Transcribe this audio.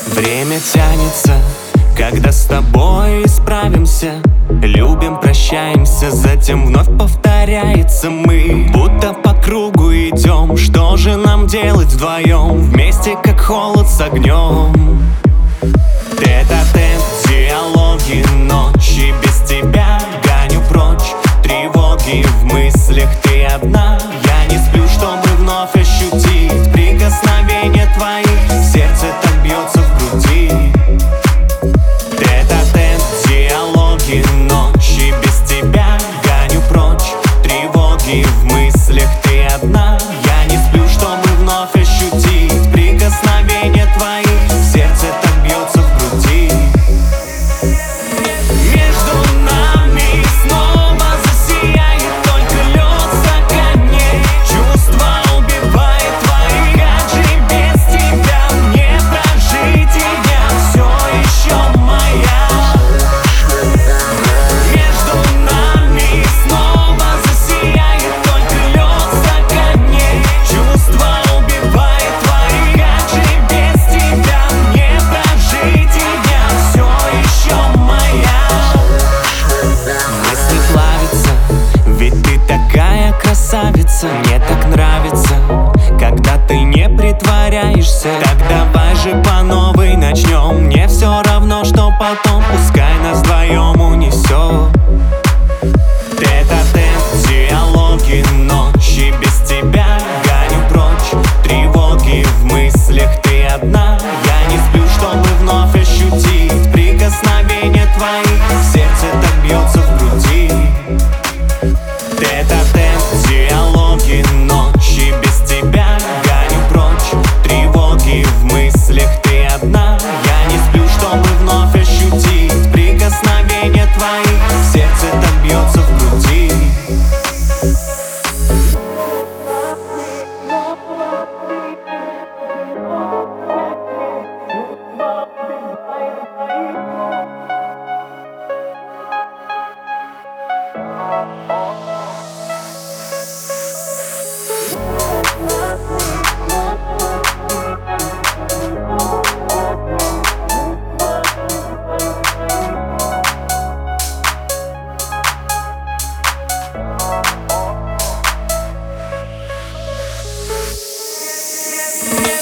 Время тянется, когда с тобой справимся. Любим, прощаемся, затем вновь повторяется. Мы будто по кругу идем. Что же нам делать вдвоем? Вместе как холод с огнем. Тет-а-тет, диалоги, ночи без тебя гоню прочь тревоги. В мыслях ты одна. Я не сплю, чтобы вновь ощутить прикосновение твоих. Сердце так бьется в груди. Тет-а-тет, диалоги, ночи без тебя гоню прочь тревоги. В мыслях ты одна. Я не сплю, чтобы вновь ощутить прикосновение твоих. Сердце так бьется в груди. Между нами снова засияет только лед в стакане. Чувства убивает твои. Как же без тебя мне прожить? И я все еще моя. Между нами снова засияет только лед в стакане. Чувства убивает твои. Как же без тебя мне прожить? И я все еще моя. Мысли плавятся, ведь ты такая красавица. Мне так нравится, когда ты не притворяешься.